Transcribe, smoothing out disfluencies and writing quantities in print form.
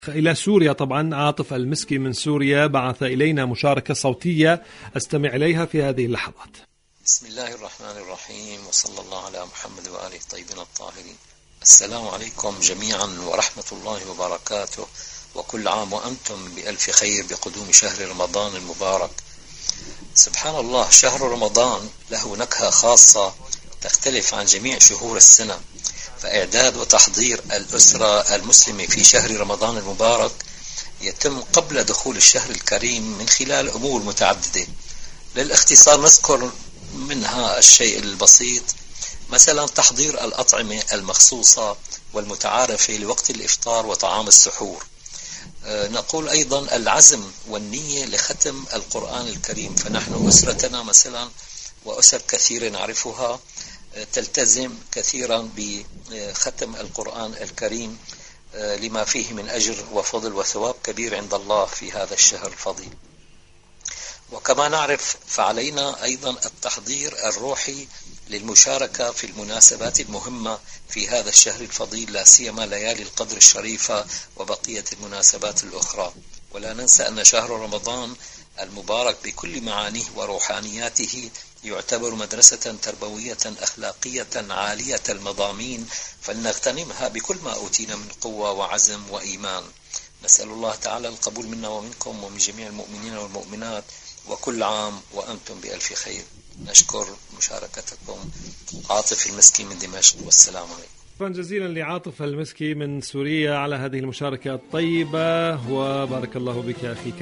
إلى سوريا. طبعا عاطف المسكي من سوريا بعث إلينا مشاركة صوتية أستمع إليها في هذه اللحظات. بسم الله الرحمن الرحيم، وصلى الله على محمد وآله الطيبين الطاهرين. السلام عليكم جميعا ورحمة الله وبركاته، وكل عام وأنتم بألف خير بقدوم شهر رمضان المبارك. سبحان الله، شهر رمضان له نكهة خاصة تختلف عن جميع شهور السنة، فإعداد وتحضير الأسرة المسلمة في شهر رمضان المبارك يتم قبل دخول الشهر الكريم من خلال أمور متعددة. للاختصار نذكر منها الشيء البسيط، مثلا تحضير الأطعمة المخصوصة والمتعارفة لوقت الإفطار وطعام السحور. نقول أيضا العزم والنية لختم القرآن الكريم، فنحن أسرتنا مثلا وأسر كثيرة نعرفها تلتزم كثيرا بختم القرآن الكريم لما فيه من أجر وفضل وثواب كبير عند الله في هذا الشهر الفضيل. وكما نعرف فعلينا أيضا التحضير الروحي للمشاركة في المناسبات المهمة في هذا الشهر الفضيل، لا سيما ليالي القدر الشريفة وبقية المناسبات الأخرى. ولا ننسى أن شهر رمضان المبارك بكل معانيه وروحانياته يعتبر مدرسة تربوية أخلاقية عالية المضامين، فلنغتنمها بكل ما أوتينا من قوة وعزم وإيمان. نسأل الله تعالى القبول منا ومنكم ومن جميع المؤمنين والمؤمنات، وكل عام وأنتم بألف خير. نشكر مشاركتكم. عاطف المسكي من دمشق، والسلام عليكم. شكرا جزيلا لعاطف المسكي من سوريا على هذه المشاركة الطيبة، وبارك الله بك أخي.